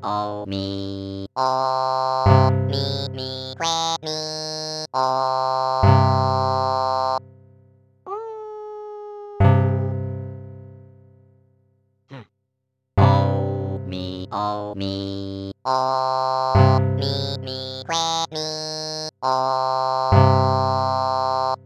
o mi o mi que mi o. O mi o mi que mi o.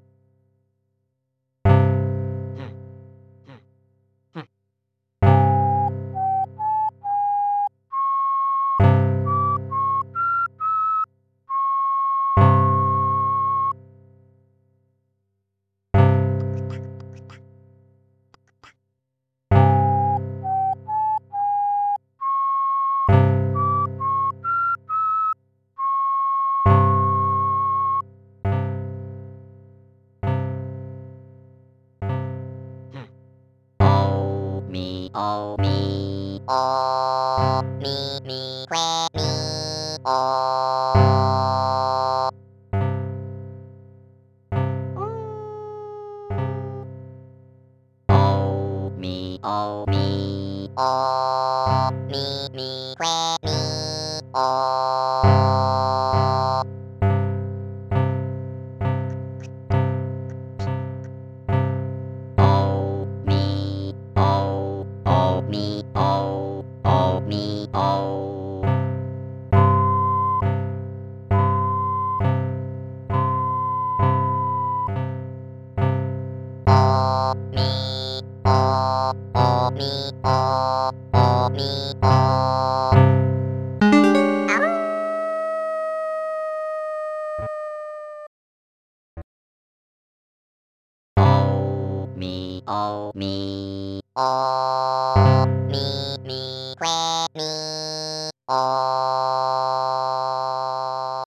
O mi o mi que mi o. O mi o mi que mi o. O mi o mi o. O mi o mi o mi o. O mi o mi que mi o.